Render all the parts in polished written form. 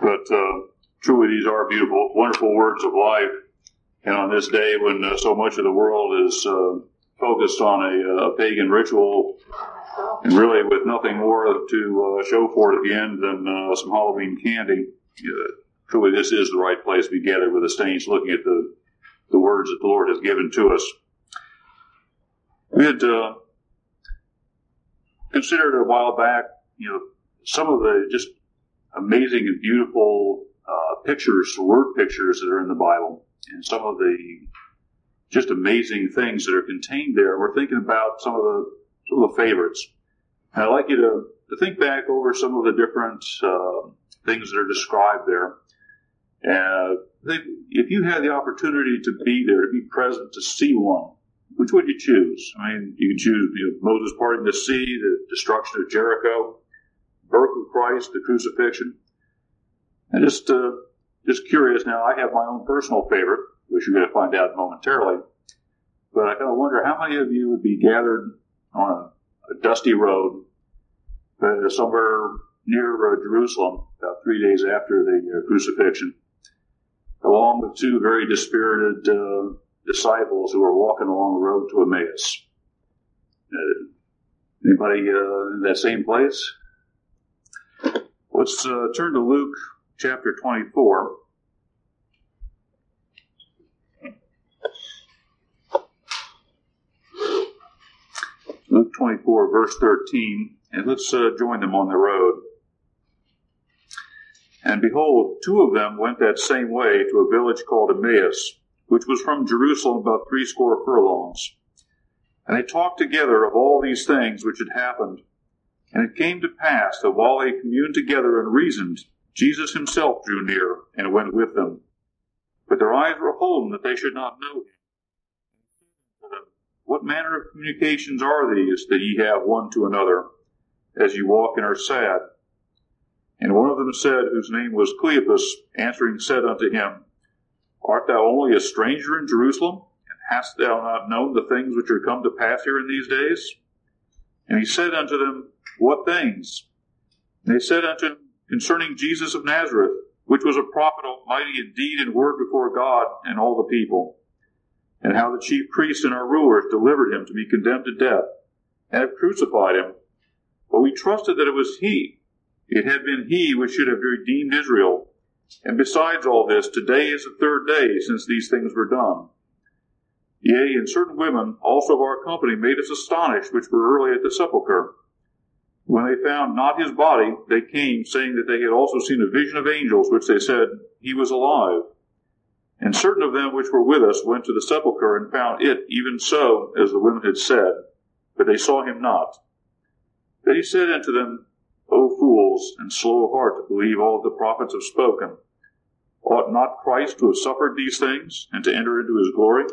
But truly, these are beautiful, wonderful words of life. And on this day when so much of the world is focused on a pagan ritual, and really with nothing more to show for it at the end than some Halloween candy, truly this is the right place to be gathered with the saints, looking at the words that the Lord has given to us. We had considered a while back, some of the just amazing and beautiful pictures, word pictures that are in the Bible, and some of the just amazing things that are contained there. We're thinking about some of the favorites. And I'd like you to think back over some of the different things that are described there. If you had the opportunity to be there, to be present, to see one, which would you choose? I mean, you can choose Moses parting the sea, the destruction of Jericho, birth of Christ, the crucifixion. And just curious now, I have my own personal favorite, which you're going to find out momentarily. But I kind of wonder how many of you would be gathered on a dusty road somewhere near Jerusalem, about 3 days after the crucifixion, along with two very dispirited disciples who were walking along the road to Emmaus. Anybody in that same place? Let's turn to Luke chapter 24. Luke 24, verse 13, and let's join them on the road. And behold, two of them went that same way to a village called Emmaus, which was from Jerusalem about 80 furlongs. And they talked together of all these things which had happened. And it came to pass that while they communed together and reasoned, Jesus himself drew near and went with them. But their eyes were holden that they should not know him. What manner of communications are these that ye have one to another, as ye walk and are sad? And one of them said, whose name was Cleopas, answering said unto him, Art thou only a stranger in Jerusalem, and hast thou not known the things which are come to pass here in these days? And he said unto them, What things? And they said unto him, Concerning Jesus of Nazareth, which was a prophet almighty in deed and word before God and all the people, and how the chief priests and our rulers delivered him to be condemned to death, and have crucified him. But we trusted that it was he. It had been he which should have redeemed Israel. And besides all this, today is the third day since these things were done. Yea, and certain women also of our company made us astonished, which were early at the sepulchre. When they found not his body, they came, saying that they had also seen a vision of angels, which they said, he was alive. And certain of them which were with us went to the sepulchre and found it even so as the women had said, but they saw him not. Then he said unto them, O fools, and slow of heart to believe all that the prophets have spoken. Ought not Christ to have suffered these things, and to enter into his glory?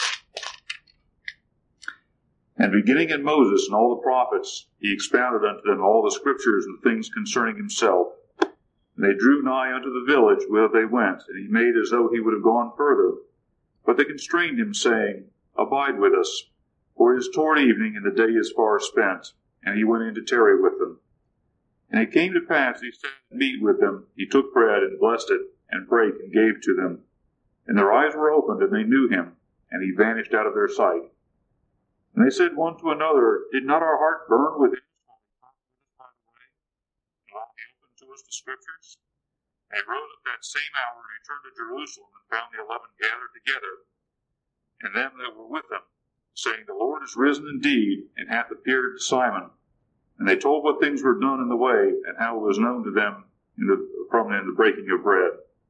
And beginning in Moses and all the prophets, he expounded unto them all the scriptures and things concerning himself. And they drew nigh unto the village whither they went, and he made as though he would have gone further. But they constrained him, saying, Abide with us, for it is toward evening, and the day is far spent. And he went in to tarry with them. And it came to pass, he sat at meat with them. He took bread, and blessed it, and brake, and gave to them. And their eyes were opened, and they knew him, and he vanished out of their sight. And they said one to another, Did not our heart burn within us while he opened to us the scriptures? And they rose at that same hour and returned to Jerusalem, and found the 11 gathered together, and them that were with them, saying, The Lord is risen indeed, and hath appeared to Simon. And they told what things were done in the way, and how it was known to them from the breaking of bread.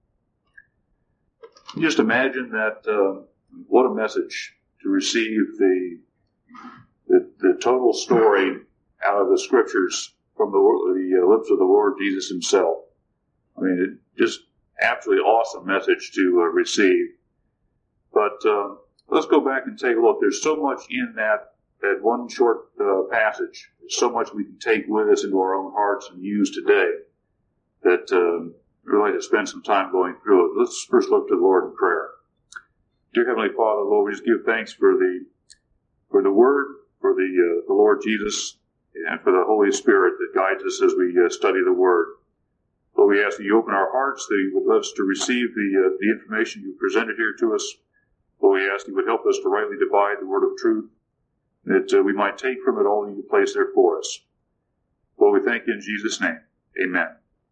Just imagine that, what a message to receive the total story out of the scriptures from the lips of the Lord Jesus himself. I mean, it just absolutely awesome message to receive. But let's go back and take a look. There's so much in that one short passage. There's so much we can take with us into our own hearts and use today that we'd like to spend some time going through it. Let's first look to the Lord in prayer. Dear Heavenly Father, Lord, we just give thanks for the Word, for the Lord Jesus, and for the Holy Spirit that guides us as we study the Word. Lord, Lord, we ask that you open our hearts, that you would let us to receive the information you presented here to us. Lord, we ask that you would help us to rightly divide the word of truth, that we might take from it all that you place there for us. Lord, we thank you in Jesus' name. Amen.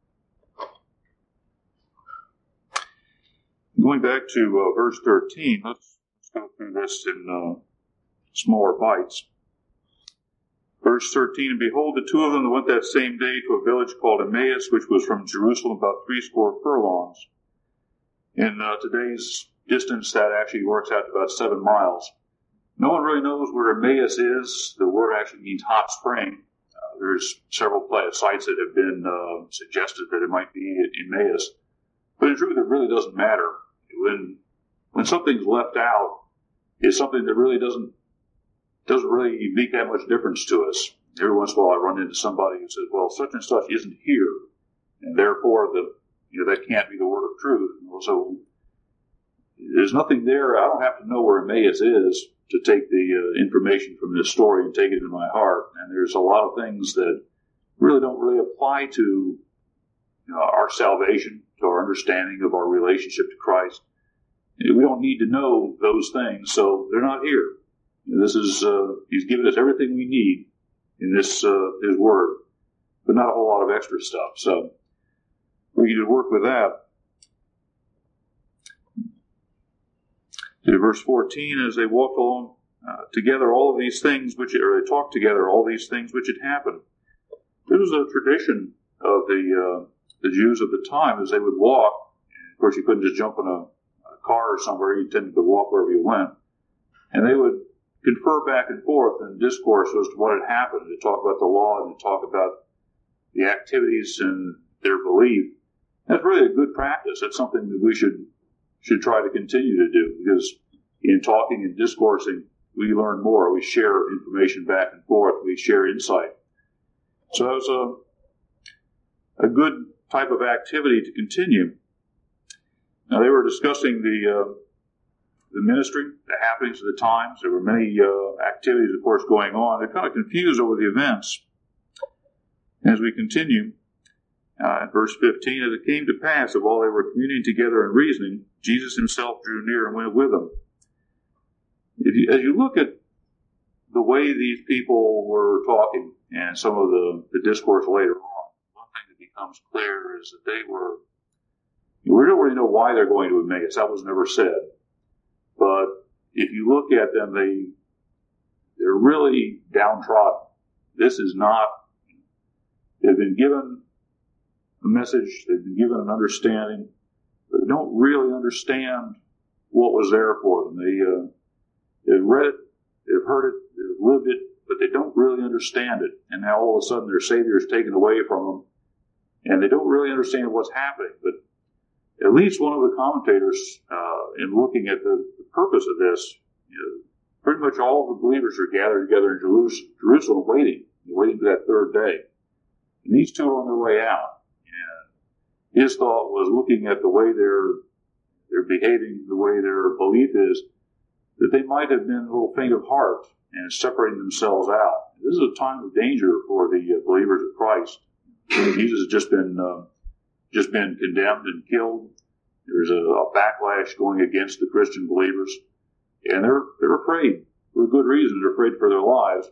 Going back to verse 13, let's go through this in smaller bites. Verse 13, and behold, the two of them went that same day to a village called Emmaus, which was from Jerusalem about 80 furlongs. In today's distance, that actually works out to about 7 miles. No one really knows where Emmaus is. The word actually means hot spring. There's several sites that have been suggested that it might be Emmaus. But in truth, it really doesn't matter. When something's left out, it's something that really doesn't really make that much difference to us. Every once in a while I run into somebody who says, well, such and such isn't here, and therefore that can't be the word of truth. So there's nothing there. I don't have to know where Emmaus is to take the information from this story and take it into my heart. And there's a lot of things that really don't really apply to our salvation, to our understanding of our relationship to Christ. We don't need to know those things, so they're not here. This is He's given us everything we need in this His Word, but not a whole lot of extra stuff. So we need to work with that. To verse 14, as they walked along together, all of these things they talked together, all these things which had happened. This was a tradition of the Jews of the time, as they would walk. Of course, you couldn't just jump in a car or somewhere. You tended to walk wherever you went, and they would confer back and forth and discourse as to what had happened, to talk about the law and to talk about the activities and their belief. That's really a good practice. That's something that we should try to continue to do, because in talking and discoursing, we learn more. We share information back and forth. We share insight. So that was a good type of activity to continue. Now, they were discussing the ministry, the happenings of the times. There were many activities, of course, going on. They're kind of confused over the events. As we continue, in verse 15, as it came to pass that while they were communing together and reasoning, Jesus himself drew near and went with them. As you look at the way these people were talking and some of the discourse later on, one thing that becomes clear is that we don't really know why they're going to Emmaus. That was never said. But if you look at them, they're really downtrodden. This is not, they've been given a message, they've been given an understanding, but they don't really understand what was there for them. They've read it, they've heard it, they've lived it, but they don't really understand it. And now all of a sudden their Savior is taken away from them, and they don't really understand what's happening. But at least one of the commentators, in looking at the purpose of this, pretty much all of the believers are gathered together in Jerusalem waiting for that third day. And these two are on their way out. And his thought was, looking at the way they're behaving, the way their belief is, that they might have been a little faint of heart and separating themselves out. This is a time of danger for the believers of Christ. Jesus has just been condemned and killed. There's a backlash going against the Christian believers, and they're afraid for good reason. They're afraid for their lives.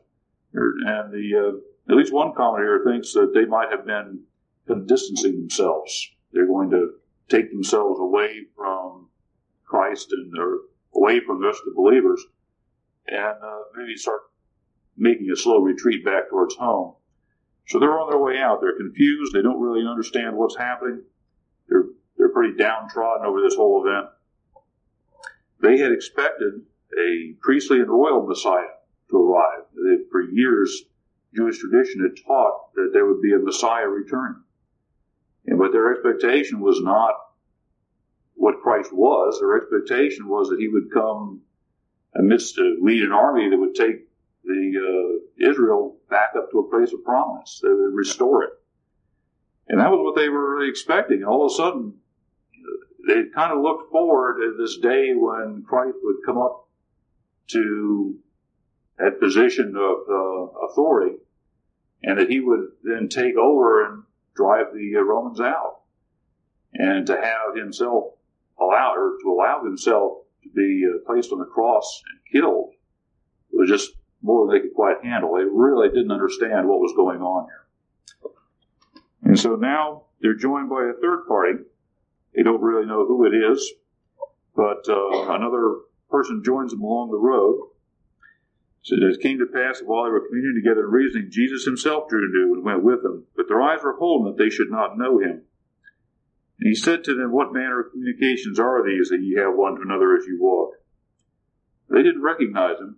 And at least one commentator thinks that they might have been kind of distancing themselves. They're going to take themselves away from Christ and away from the rest of the believers, and maybe start making a slow retreat back towards home. So they're on their way out. They're confused. They don't really understand what's happening. They're pretty downtrodden over this whole event. They had expected a priestly and royal Messiah to arrive. For years, Jewish tradition had taught that there would be a Messiah returning. But their expectation was not what Christ was. Their expectation was that he would come amidst to lead an army that would take Israel back up to a place of promise, that would restore it. And that was what they were really expecting. And all of a sudden, they kind of looked forward to this day when Christ would come up to that position of authority, and that he would then take over and drive the Romans out. and to have himself allow himself to be placed on the cross and killed was just more than they could quite handle. They really didn't understand what was going on here. And so now they're joined by a third party. They don't really know who it is, but another person joins them along the road. So it came to pass that while they were communing together and reasoning, Jesus himself drew near and went with them, but their eyes were holden that they should not know him. And he said to them, "What manner of communications are these that ye have one to another as you walk?" They didn't recognize him.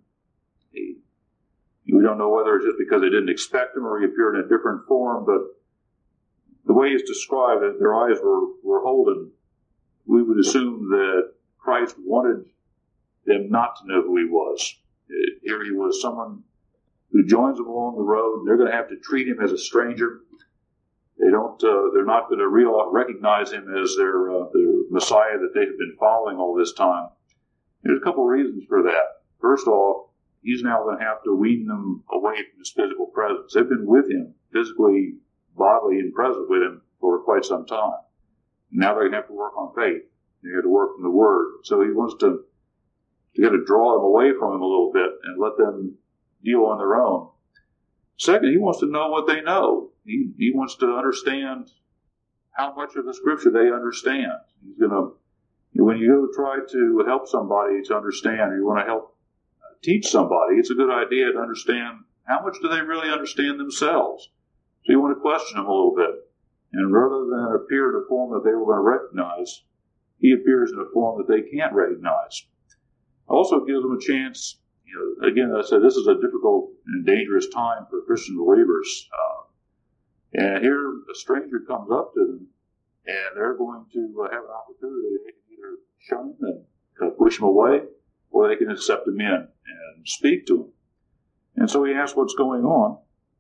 We don't know whether it's just because they didn't expect him or he appeared in a different form, but the way it's described, that their eyes were holden, we would assume that Christ wanted them not to know who he was. Here he was someone who joins them along the road, and they're going to have to treat him as a stranger. They're not going to recognize him as their Messiah that they have been following all this time. There's a couple of reasons for that. First off, he's now going to have to wean them away from his physical presence. They've been with him, physically, bodily, and present with him for quite some time. Now they're going to have to work on faith. They have to work from the Word. So he wants to draw them away from him a little bit and let them deal on their own. Second, he wants to know what they know. He wants to understand how much of the Scripture they understand. He's going to, when you go try to help somebody to understand, or you want to help teach somebody, it's a good idea to understand how much do they really understand themselves. So you want to question them a little bit. And rather than appear in a form that they were going to recognize, he appears in a form that they can't recognize. Also gives them a chance, again, as I said, this is a difficult and dangerous time for Christian believers. And here a stranger comes up to them, and they're going to have an opportunity. They can either shun him and push him away, or they can accept him in and speak to him. And so he asks what's going on.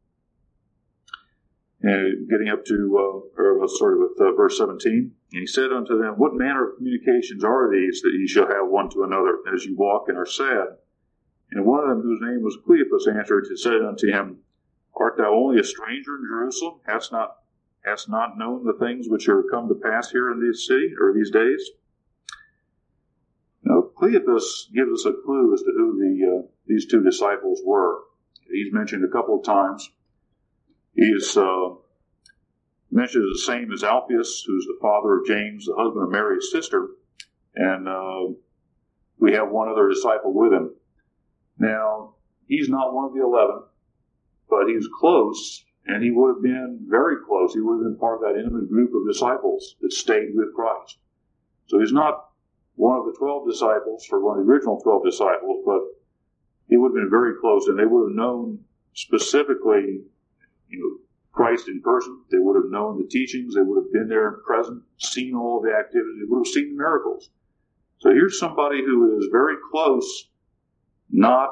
And getting up to, verse 17. And he said unto them, "What manner of communications are these that ye shall have one to another as you walk and are sad?" And one of them, whose name was Cleopas, answered and said unto him, "Art thou only a stranger in Jerusalem? Hast not known the things which are come to pass here in this city, or these days?" Now, Cleopas gives us a clue as to who these two disciples were. He's mentioned a couple of times. He is mentioned as the same as Alphaeus, who's the father of James, the husband of Mary's sister. And we have one other disciple with him. Now, he's not one of the 11, but he's close, and he would have been very close. He would have been part of that intimate group of disciples that stayed with Christ. So he's not one of the 12 disciples, or one of the original 12 disciples, but he would have been very close, and they would have known specifically Christ in person. They would have known the teachings. They would have been there present, seen all the activities. They would have seen the miracles. So here's somebody who is very close, not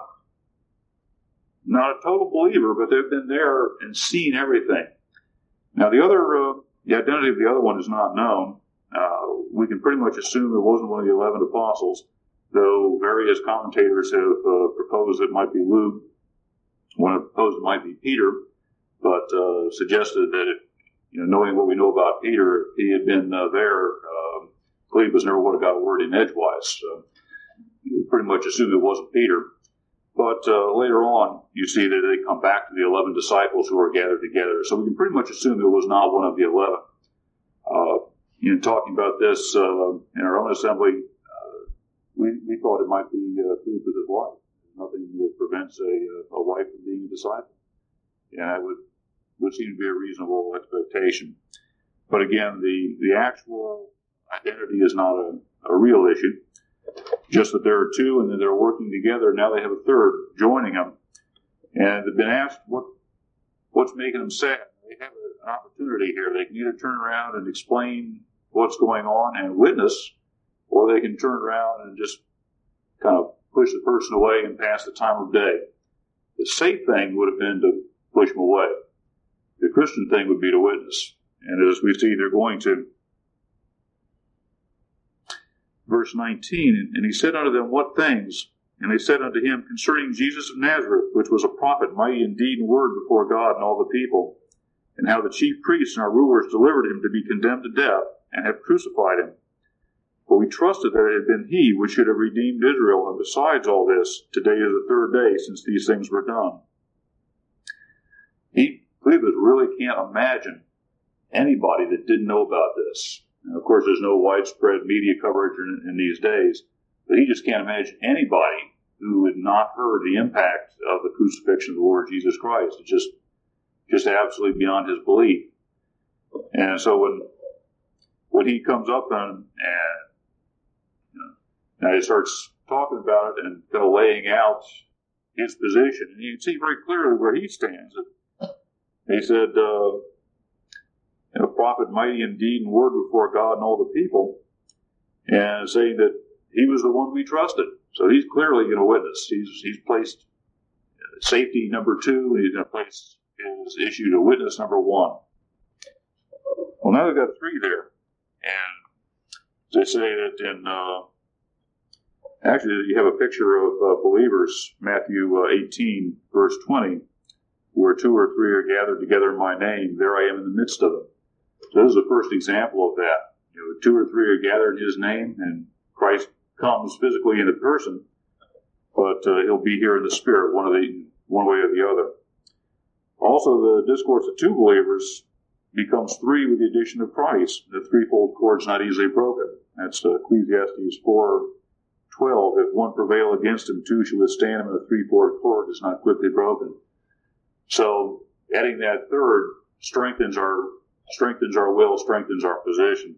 a total believer, but they've been there and seen everything. Now the identity of the other one is not known. We can pretty much assume it wasn't one of the 11 apostles, though various commentators have proposed it might be Luke. One have proposed it might be Peter, but suggested that knowing what we know about Peter, if he had been there, Cleopas never would have got a word in edgewise. So you pretty much assume it wasn't Peter. But later on, you see that they come back to the 11 disciples who are gathered together. So we can pretty much assume it was not one of the 11. Talking about this in our own assembly, we thought it might be Cleopas' wife. Nothing that prevents a wife from being a disciple. And that would seem to be a reasonable expectation. But again, the actual identity is not a real issue. Just that there are two, and then they're working together. Now they have a third joining them. And they've been asked what's making them sad. They have an opportunity here. They can either turn around and explain what's going on and witness, or they can turn around and just kind of push the person away and pass the time of day. The safe thing would have been to push them away. The Christian thing would be to witness. And as we see, they're going to. Verse 19, and he said unto them, "What things?" And they said unto him, "Concerning Jesus of Nazareth, which was a prophet, mighty in deed and word before God and all the people, and how the chief priests and our rulers delivered him to be condemned to death, and have crucified him. For we trusted that it had been he which should have redeemed Israel, and besides all this, today is the third day since these things were done. Cleopas really can't imagine anybody that didn't know about this. And of course, there's no widespread media coverage in these days, but he just can't imagine anybody who had not heard the impact of the crucifixion of the Lord Jesus Christ. It's just absolutely beyond his belief. And so when he comes up and he starts talking about it and kind of laying out his position, and you can see very clearly where he stands. He said, a prophet mighty in deed and word before God and all the people, and saying that he was the one we trusted. So he's clearly going to witness. He's placed safety number 2, and he's going to place his issue to witness number 1. Well, now we've got 3 there. And they say that in, actually you have a picture of believers, Matthew 18, verse 20, where 2 or 3 are gathered together in my name, there I am in the midst of them. So this is the first example of that. 2 or 3 are gathered in his name, and Christ comes physically in a person, but he'll be here in the spirit, one way or the other. Also, the discourse of 2 believers becomes 3 with the addition of Christ. The threefold cord's not easily broken. That's Ecclesiastes 4:12. If one prevail against him, 2 shall withstand him, and the threefold cord is not quickly broken. So, adding that third strengthens our will, strengthens our position.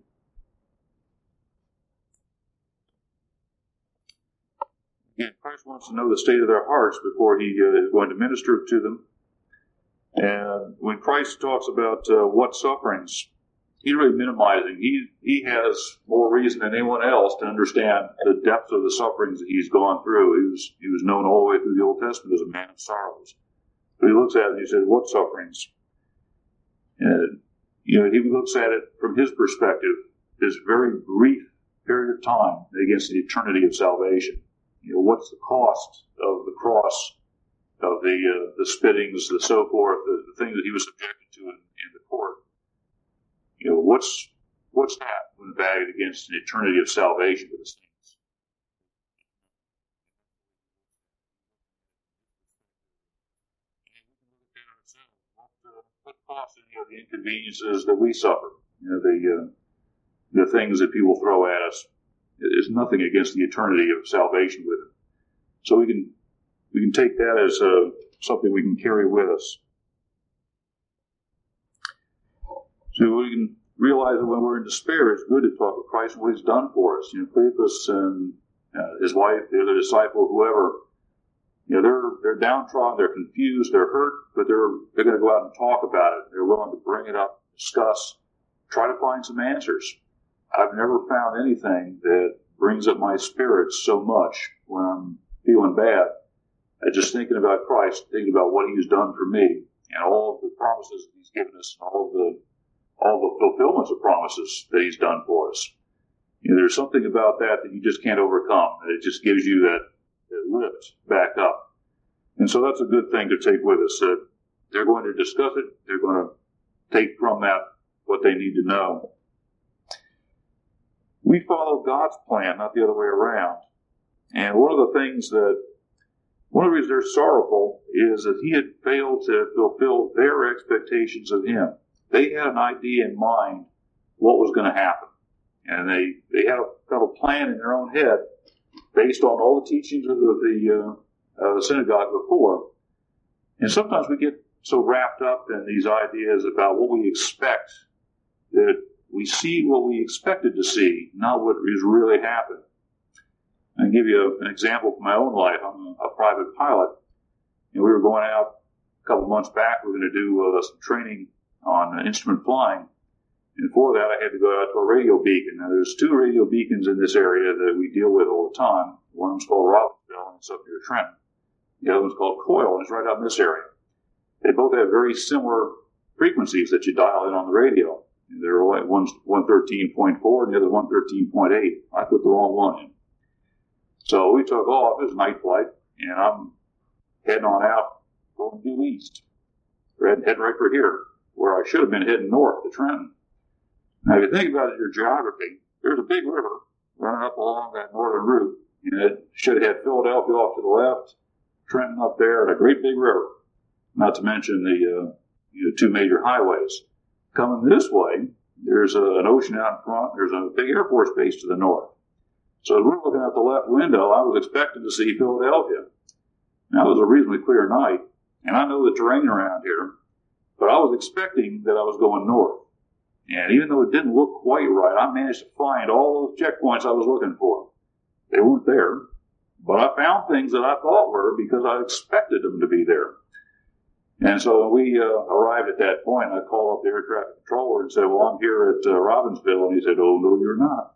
Again, Christ wants to know the state of their hearts before he is going to minister to them. And when Christ talks about what sufferings, he's really minimizing. He has more reason than anyone else to understand the depth of the sufferings that he's gone through. He was known all the way through the Old Testament as a man of sorrows. But he looks at it and he said, what sufferings? And, he looks at it from his perspective, this very brief period of time against the eternity of salvation. What's the cost of the cross, of the spittings, the so forth, the things that he was subjected to in the court? What's that when valued against an eternity of salvation for the saints? What cost the inconveniences that we suffer? The things that people throw at us is nothing against the eternity of salvation with it. So we can take that as something we can carry with us. So we can realize that when we're in despair, it's good to talk with Christ and what he's done for us. Cleopas and his wife, the other disciple, whoever, they're downtrodden, they're confused, they're hurt, but they're going to go out and talk about it. They're willing to bring it up, discuss, try to find some answers. I've never found anything that brings up my spirits so much when I'm feeling bad. Just thinking about Christ, thinking about what he's done for me, and all of the promises that he's given us, and all the fulfillments of promises that he's done for us. There's something about that you just can't overcome. It just gives you that lift back up. And so that's a good thing to take with us. They're going to discuss it. They're going to take from that what they need to know. We follow God's plan, not the other way around. And one of the reasons they're sorrowful is that he had failed to fulfill their expectations of him. They had an idea in mind what was going to happen. And they had a kind of a plan in their own head based on all the teachings of the synagogue before. And sometimes we get so wrapped up in these ideas about what we expect that we see what we expected to see, not what is really happened. I'll give you an example from my own life. I'm a private pilot, and we were going out a couple months back. We were going to do some training on instrument flying, and for that I had to go out to a radio beacon. Now there's 2 radio beacons in this area that we deal with all the time. One of them's called Robbinsville, and it's up near Trenton. The other one's called Coyle, and it's right out in this area. They both have very similar frequencies that you dial in on the radio. They're like one's 113.4 and the other 113.8. I put the wrong one in. So we took off. It was a night flight, and I'm heading on out, going due east. Heading right for here, where I should have been heading north to Trenton. Now, if you think about it, your geography, there's a big river running up along that northern route. It should have had Philadelphia off to the left, Trenton up there, and a great big river. Not to mention the two major highways. Coming this way, there's an ocean out in front. There's a big Air Force base to the north. So as we're looking out the left window, I was expecting to see Philadelphia. Now, it was a reasonably clear night, and I know the terrain around here, but I was expecting that I was going north. And even though it didn't look quite right, I managed to find all those checkpoints I was looking for. They weren't there, but I found things that I thought were because I expected them to be there. And so when we arrived at that point, I called up the air traffic controller and said, well, I'm here at Robbinsville. And he said, oh, no, you're not.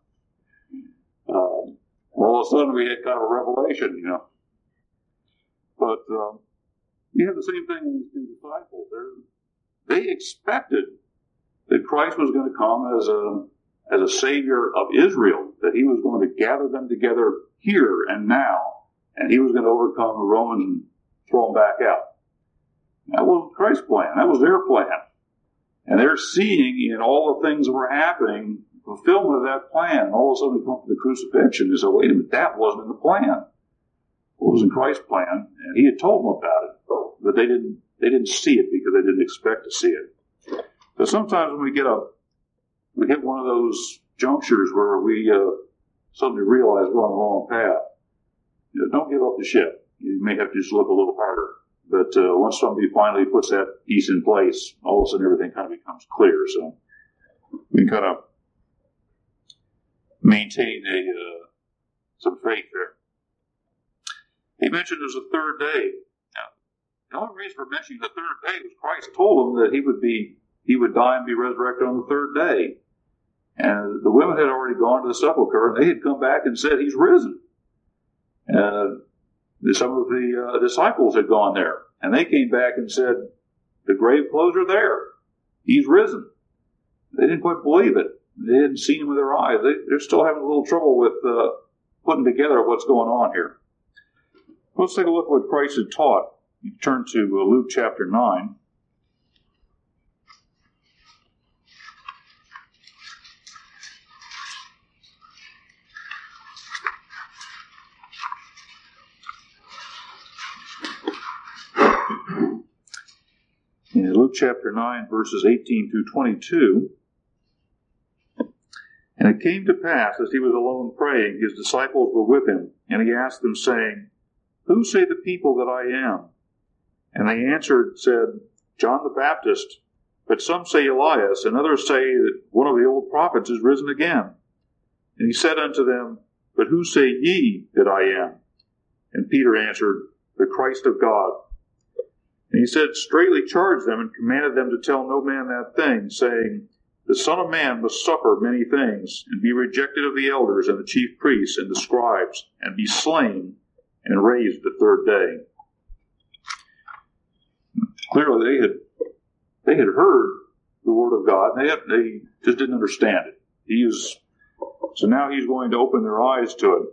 All of a sudden, we had kind of a revelation, But you have the same thing with these two disciples. They expected that Christ was going to come as a Savior of Israel, that he was going to gather them together here and now, and he was going to overcome the Romans and throw them back out. That wasn't Christ's plan. That was their plan. And they're seeing in all the things that were happening, fulfillment of that plan. And all of a sudden we come to the crucifixion and say, wait a minute, that wasn't in the plan. It was in Christ's plan, and he had told them about it. But they didn't see it because they didn't expect to see it. So sometimes when we hit one of those junctures where we suddenly realize we're on the wrong path, don't give up the ship. You may have to just look a little harder. But once somebody finally puts that piece in place, all of a sudden everything kind of becomes clear. So we can kind of maintain some faith there. He mentioned there's a third day. Now, the only reason for mentioning the third day was Christ told him that he would die and be resurrected on the third day. And the women had already gone to the sepulchre, and they had come back and said, he's risen. Some of the disciples had gone there, and they came back and said, the grave clothes are there. He's risen. They didn't quite believe it. They hadn't seen him with their eyes. They're still having a little trouble with putting together what's going on here. Let's take a look at what Christ had taught. You turn to Luke chapter 9. In Luke chapter 9, verses 18 through 22, and it came to pass, as he was alone praying, his disciples were with him, and he asked them, saying, who say the people that I am? And they answered, said, John the Baptist, but some say Elias, and others say that one of the old prophets is risen again. And he said unto them, but who say ye that I am? And Peter answered, the Christ of God. And he said, straightly charged them, and commanded them to tell no man that thing, saying, the Son of Man must suffer many things, and be rejected of the elders and the chief priests and the scribes, and be slain, and raised the third day. Clearly, they had heard the word of God. They just didn't understand it. So now he's going to open their eyes to it.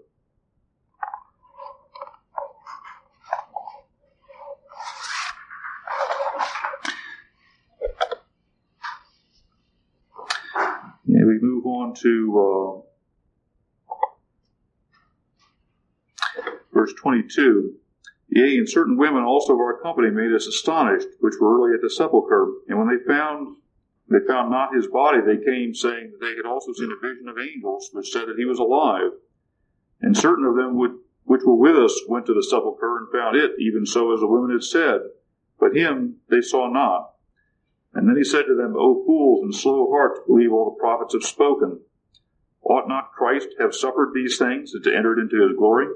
And we move on to verse 22. Yea, and certain women also of our company made us astonished, which were early at the sepulchre. And when they found not his body, they came, saying that they had also seen a vision of angels, which said that he was alive. And certain of them which were with us went to the sepulchre and found it, even so as the women had said. But him they saw not. And then he said to them, O fools and slow of heart to believe all the prophets have spoken. Ought not Christ have suffered these things and to enter into his glory?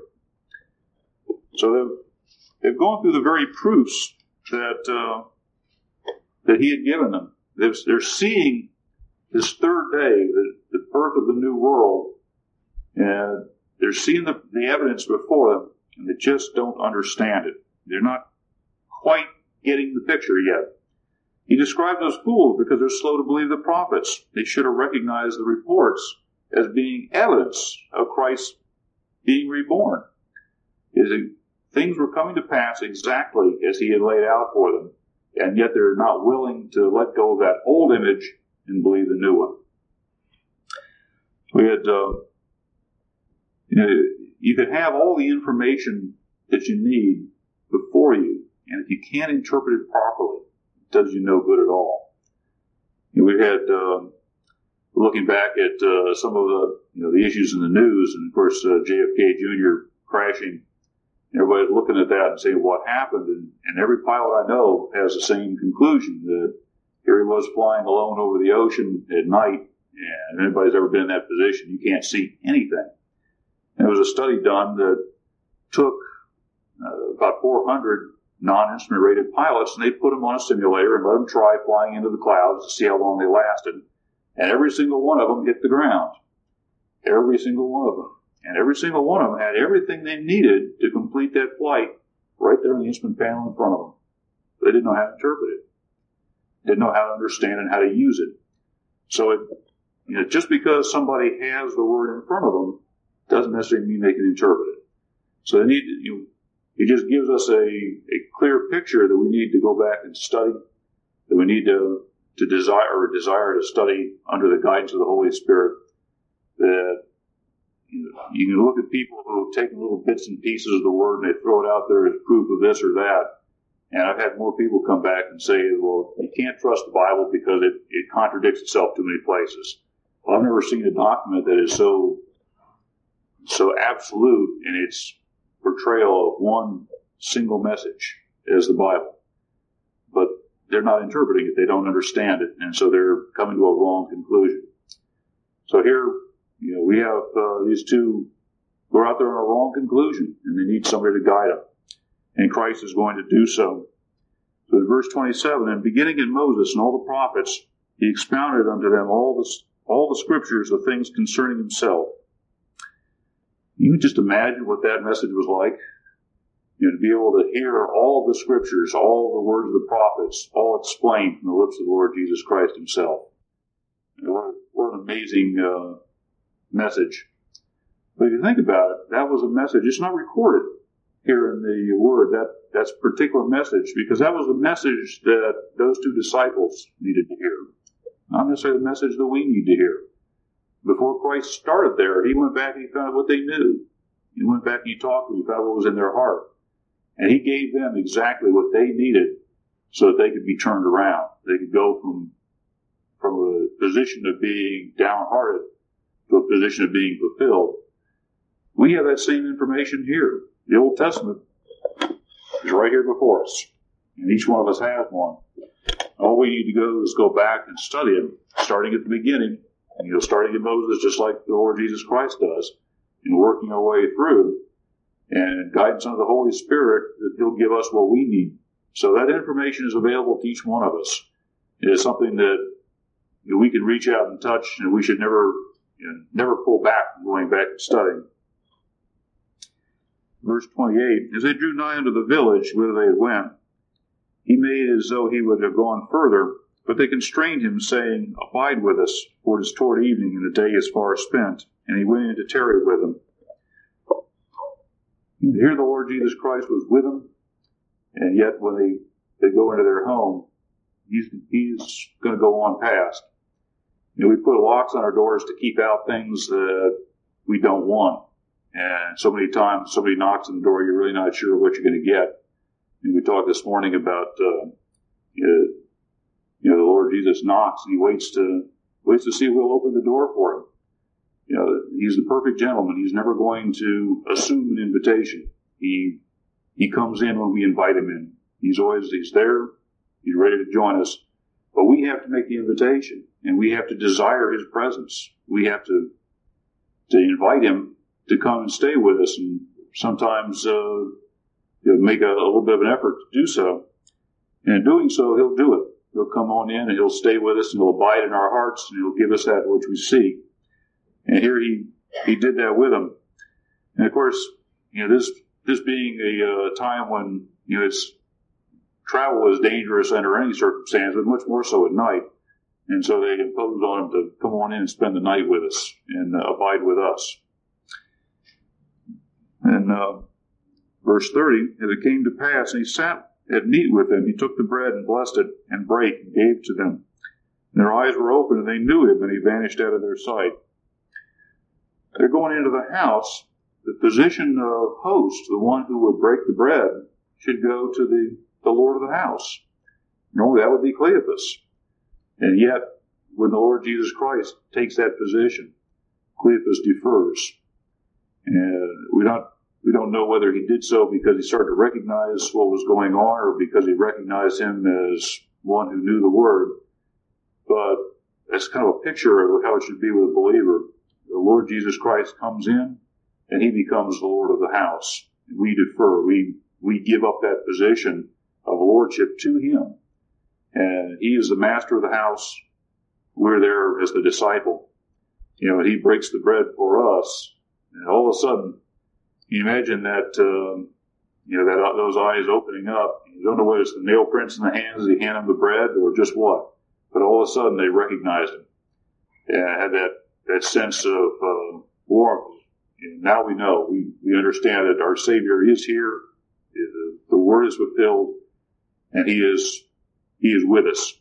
So they've gone through the very proofs that he had given them. They're seeing this third day, the birth of the new world, and they're seeing the evidence before them, and they just don't understand it. They're not quite getting the picture yet. He described those fools because they're slow to believe the prophets. They should have recognized the reports as being evidence of Christ being reborn. Things were coming to pass exactly as he had laid out for them, and yet they're not willing to let go of that old image and believe the new one. We had, you could have all the information that you need before you, and if you can't interpret it properly, it does you no good at all. We had, looking back at some of the issues in the news, and of course JFK Jr. crashing, everybody's looking at that and saying what happened, and every pilot I know has the same conclusion, that here he was flying alone over the ocean at night, and if anybody's ever been in that position, you can't see anything. And there was a study done that took about 400 non-instrument rated pilots, and they put them on a simulator and let them try flying into the clouds to see how long they lasted. And every single one of them hit the ground. Every single one of them. And every single one of them had everything they needed to complete that flight right there on the instrument panel in front of them. But they didn't know how to interpret it. Didn't know how to understand and how to use it. So just because somebody has the word in front of them doesn't necessarily mean they can interpret it. So they need to, it just gives us a clear picture that we need to go back and study, that we need to desire to study under the guidance of the Holy Spirit. That you can look at people who have taken little bits and pieces of the Word and they throw it out there as proof of this or that. And I've had more people come back and say, well, you can't trust the Bible because it contradicts itself too many places. Well, I've never seen a document that is so absolute in its portrayal of one single message as the Bible. But they're not interpreting it. They don't understand it. And so they're coming to a wrong conclusion. So here, we have these two who are out there on a wrong conclusion, and they need somebody to guide them. And Christ is going to do so. So in verse 27, and beginning in Moses and all the prophets, he expounded unto them all the scriptures of things concerning himself. You can just imagine what that message was like. To be able to hear all the scriptures, all the words of the prophets, all explained from the lips of the Lord Jesus Christ himself. What an amazing message. But if you think about it, that was a message. It's not recorded here in the Word, that's a particular message, because that was the message that those two disciples needed to hear. Not necessarily the message that we need to hear. Before Christ started there, he went back and he found out what they knew. He went back and he talked to them, he found out what was in their heart. And he gave them exactly what they needed so that they could be turned around. They could go from a position of being downhearted to a position of being fulfilled. We have that same information here. The Old Testament is right here before us. And each one of us has one. All we need to go is go back and study it, starting at the beginning. Starting in Moses, just like the Lord Jesus Christ does, and working our way through, and guidance of the Holy Spirit, that he'll give us what we need. So that information is available to each one of us. It is something that we can reach out and touch, and we should never pull back from going back and studying. Verse 28, as they drew nigh unto the village whither they went, he made as though he would have gone further, but they constrained him, saying, Abide with us, for it is toward evening, and the day is far spent. And he went in to tarry with them. And here the Lord Jesus Christ was with them, and yet when they go into their home, he's going to go on past. We put locks on our doors to keep out things that we don't want. And so many times somebody knocks on the door, you're really not sure what you're going to get. And we talked this morning about the Lord Jesus knocks, and he waits to see if we'll open the door for him. He's the perfect gentleman. He's never going to assume an invitation. He comes in when we invite him in. He's there. He's ready to join us. But we have to make the invitation, and we have to desire his presence. We have to invite him to come and stay with us, and sometimes make a little bit of an effort to do so. And in doing so, he'll do it. He'll come on in and he'll stay with us and he'll abide in our hearts and he'll give us that which we seek. And here he did that with them. And of course, this being a time when travel is dangerous under any circumstance, but much more so at night. And so they imposed on him to come on in and spend the night with us and abide with us. And verse 30, as it came to pass, and he sat at meat with them, he took the bread and blessed it and brake and gave to them. And their eyes were open and they knew him, and he vanished out of their sight. they're going into the house. The position of host, the one who would break the bread, should go to the Lord of the house. Normally that would be Cleopas. And yet, when the Lord Jesus Christ takes that position, Cleopas defers. And we don't know whether he did so because he started to recognize what was going on or because he recognized him as one who knew the word. But that's kind of a picture of how it should be with a believer. The Lord Jesus Christ comes in and he becomes the Lord of the house. We defer. We give up that position of lordship to him. And he is the master of the house. We're there as the disciple. And he breaks the bread for us. And all of a sudden, you imagine that, that those eyes opening up. You don't know whether it's the nail prints in the hands as he handed him the bread or just what. But all of a sudden, they recognized him. And had that sense of warmth. And now we know. We understand that our Savior is here. The Word is fulfilled. And He is with us.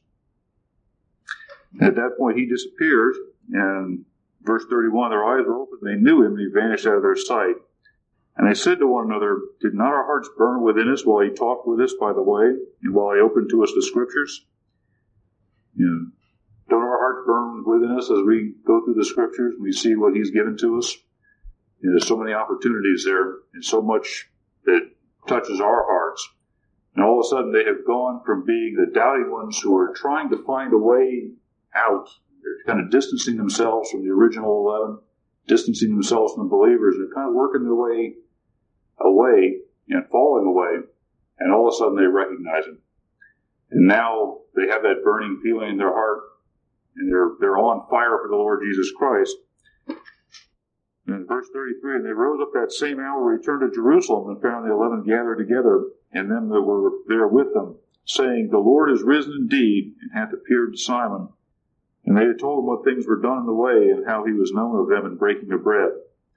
At that point, He disappears. And verse 31, their eyes were open. They knew Him. And He vanished out of their sight. And they said to one another, did not our hearts burn within us while He talked with us by the way, and while He opened to us the Scriptures? Don't our hearts burn within us as we go through the Scriptures and we see what He's given to us? There's so many opportunities there and so much that touches our hearts. And all of a sudden they have gone from being the doubting ones who are trying to find a way out. They're kind of distancing themselves from the original 11, distancing themselves from the believers. They're kind of working their way away and falling away. And all of a sudden they recognize Him. And now they have that burning feeling in their heart. And they're on fire for the Lord Jesus Christ. And in verse 33, and they rose up that same hour, returned to Jerusalem, and found the 11 gathered together, and them that were there with them, saying, the Lord is risen indeed, and hath appeared to Simon. And they had told him what things were done in the way, and how he was known of them in breaking of bread.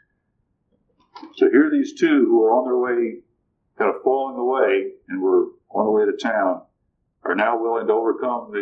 So here are these two who are on their way, kind of falling away, and were on the way to town, are now willing to overcome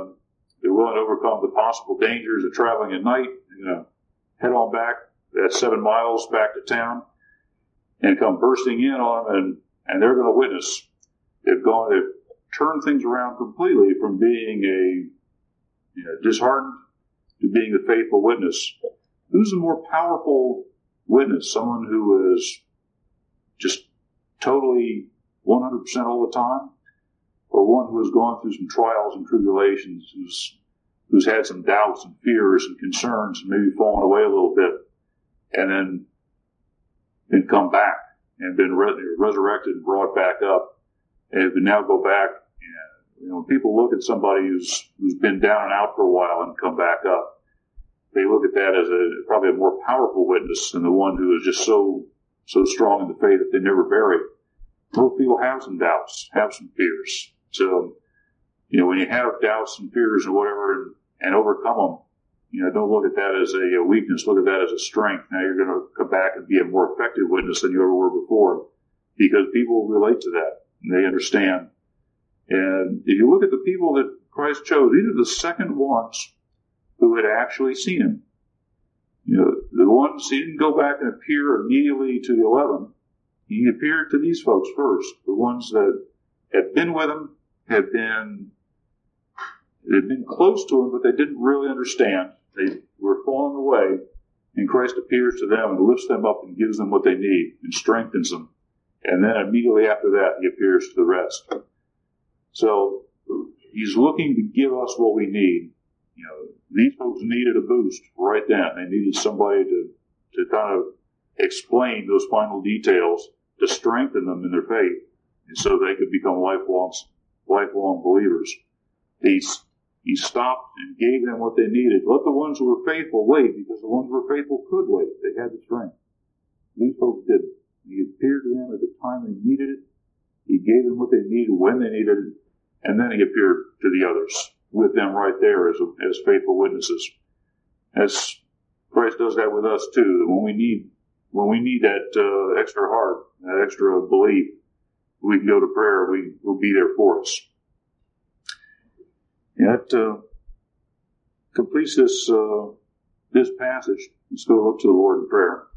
the possible dangers of traveling at night, head on back that 7 miles back to town, and come bursting in on them, and they're going to witness. They've turned things around completely from being a disheartened to being a faithful witness. Who's a more powerful witness? Someone who is just totally 100% all the time, or one who has gone through some trials and tribulations, who's had some doubts and fears and concerns, and maybe fallen away a little bit, and then come back and been resurrected and brought back up, and can now go back. And when people look at somebody who's been down and out for a while and come back up, they look at that as probably a more powerful witness than the one who is just so strong in the faith that they never bury. Most people have some doubts, have some fears. So, when you have doubts and fears and whatever, and overcome them, don't look at that as a weakness. Look at that as a strength. Now you're going to come back and be a more effective witness than you ever were before, because people relate to that and they understand. And if you look at the people that Christ chose, these are the second ones who had actually seen Him. The ones, He didn't go back and appear immediately to the 11. He appeared to these folks first. The ones that had been with Him had been close to Him, but they didn't really understand. They were falling away, and Christ appears to them and lifts them up and gives them what they need and strengthens them. And then immediately after that, He appears to the rest. So He's looking to give us what we need. These folks needed a boost right then. They needed somebody to kind of explain those final details to strengthen them in their faith, and so they could become lifelong believers. He stopped and gave them what they needed. Let the ones who were faithful wait, because the ones who were faithful could wait. They had the strength. These folks didn't. He appeared to them at the time they needed it. He gave them what they needed when they needed it, and then He appeared to the others with them right there as faithful witnesses. As Christ does that with us too. When we need that extra heart, that extra belief, we can go to prayer. Will be there for us. And that completes this this passage. Let's go look to the Lord in prayer.